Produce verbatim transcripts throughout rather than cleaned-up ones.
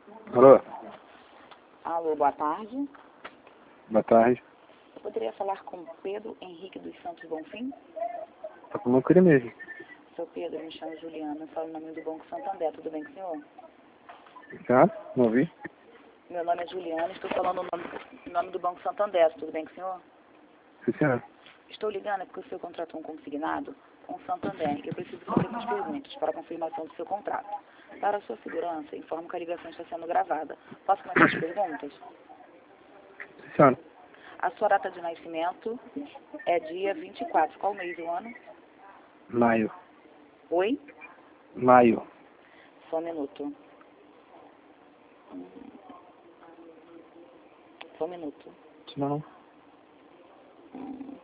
Alô? Alô, boa tarde. Boa tarde. Eu poderia falar com Pedro Henrique dos Santos Bonfim? Tá com loucura mesmo. Seu Pedro, me chamo Juliana, eu falo em nome do Banco Santander, tudo bem com o senhor? Tá? Não ouvi? Meu nome é Juliana, estou falando em nome, em nome do Banco Santander, tudo bem com o senhor? Sim, senhora. Estou ligando porque o senhor contratou um consignado com o Santander e eu preciso fazer umas perguntas para a confirmação do seu contrato. Para a sua segurança, informo que a ligação está sendo gravada. Posso começar as perguntas? Sim, senhora. A sua data de nascimento é dia vinte e quatro. Qual mês do ano? Maio. Oi? Maio. Só um minuto. Hum. Só um minuto. Não. Hum.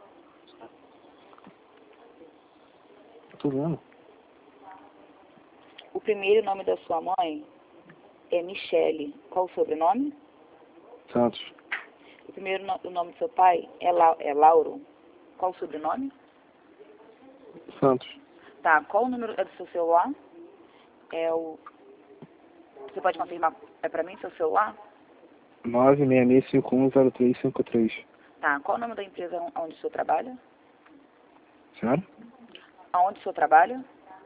Tô vendo. O primeiro nome da sua mãe é Michele. Qual o sobrenome? Santos. O primeiro no o nome do seu pai é, La é Lauro. Qual o sobrenome? Santos. Tá, qual o número é do seu celular? É o... Você pode confirmar? É pra mim seu celular? nove seis seis cinco um zero três cinco três. Tá, qual o nome da empresa onde o senhor trabalha? Senhora? Aonde o senhor trabalha?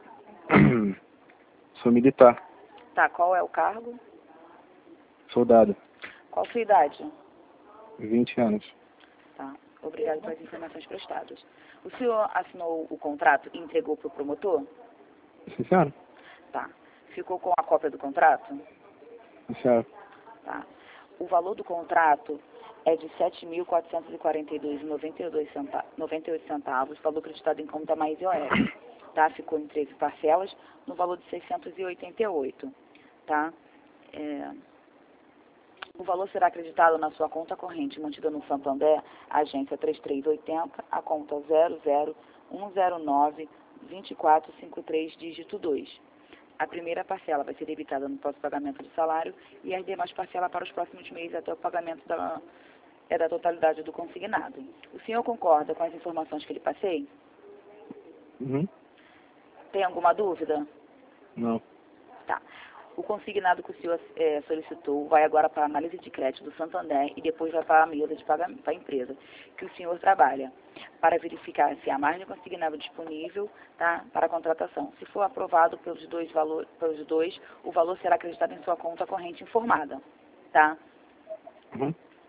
Sou militar. Tá, qual é o cargo? Soldado. Qual a sua idade? vinte anos. Tá, obrigado pelas informações prestadas. O senhor assinou o contrato e entregou para o promotor? Sim, senhora. Tá. Ficou com a cópia do contrato? Sim, senhora. Tá. O valor do contrato é de sete mil quatrocentos e quarenta e dois reais e noventa e oito centavos, valor acreditado em conta mais I O F. Tá? Ficou em treze parcelas, no valor de seiscentos e oitenta e oito. Tá? É... O valor será acreditado na sua conta corrente, mantida no Santander, agência três três oito zero, a conta zero zero um zero nove dois quatro cinco três, dígito dois. A primeira parcela vai ser debitada no próximo pagamento do salário e as demais parcelas para os próximos meses até o pagamento da, é, da totalidade do consignado. O senhor concorda com as informações que lhe passei? Uhum. Tem alguma dúvida? Não. Tá. O consignado que o senhor é, solicitou vai agora para a análise de crédito do Santander e depois vai para a mesa de pagamento para a empresa que o senhor trabalha, para verificar se há margem consignada disponível, tá, para a contratação. Se for aprovado pelos dois, valor, pelos dois, o valor será acreditado em sua conta corrente informada. Tá? Uhum.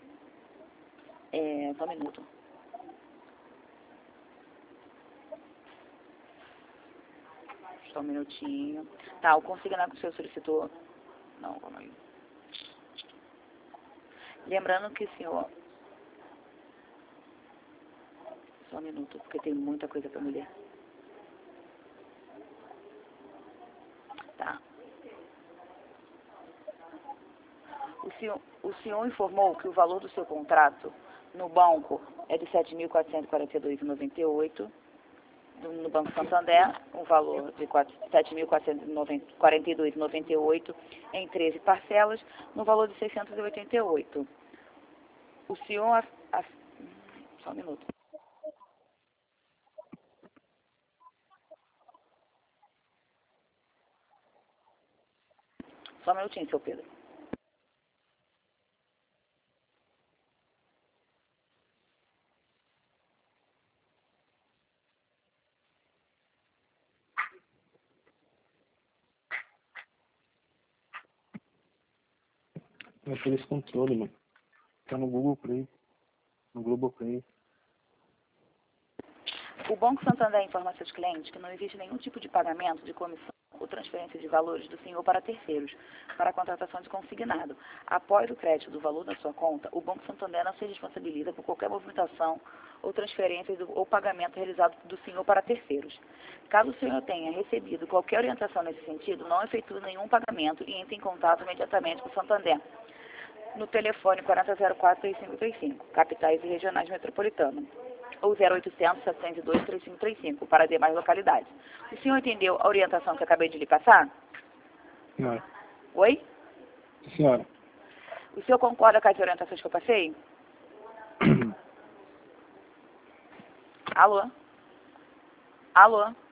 É, só um minuto. Só um minutinho. Tá, o consignado que o senhor solicitou... Não, calma aí. Lembrando que o senhor... Só um minuto, porque tem muita coisa para me ler. Tá. O senhor, o senhor informou que o valor do seu contrato no banco é de sete mil quatrocentos e quarenta e dois reais e noventa e oito centavos. No Banco Santander, o valor de sete mil quatrocentos e quarenta e dois reais e noventa e oito centavos em treze parcelas, no valor de seiscentos e oitenta e oito. O senhor... A, a, só um minuto. Só um minutinho, seu Pedro. É por esse controle, mano. Tá no Google Play. No Globo Play. O Banco Santander informa a seus clientes que não existe nenhum tipo de pagamento de comissão ou transferência de valores do senhor para terceiros, para a contratação de consignado. Após o crédito do valor da sua conta, o Banco Santander não se responsabiliza por qualquer movimentação ou transferência do, ou pagamento realizado do senhor para terceiros. Caso o senhor tenha recebido qualquer orientação nesse sentido, não efetue nenhum pagamento e entre em contato imediatamente com o Santander no telefone quarenta zero quatro, três cinco três cinco, capitais e regionais metropolitanos, ou zero oitocentos, setecentos e dois, três cinco três cinco, para demais localidades. O senhor entendeu a orientação que eu acabei de lhe passar? Senhora. Oi? Sim, senhora. O senhor concorda com as orientações que eu passei? Alô? Alô?